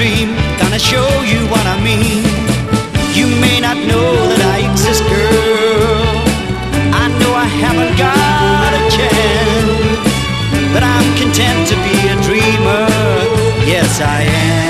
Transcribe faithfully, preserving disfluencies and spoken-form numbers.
dream, gonna show you what I mean. You may not know that I exist, girl. I know I haven't got a chance, but I'm content to be a dreamer. Yes, I am.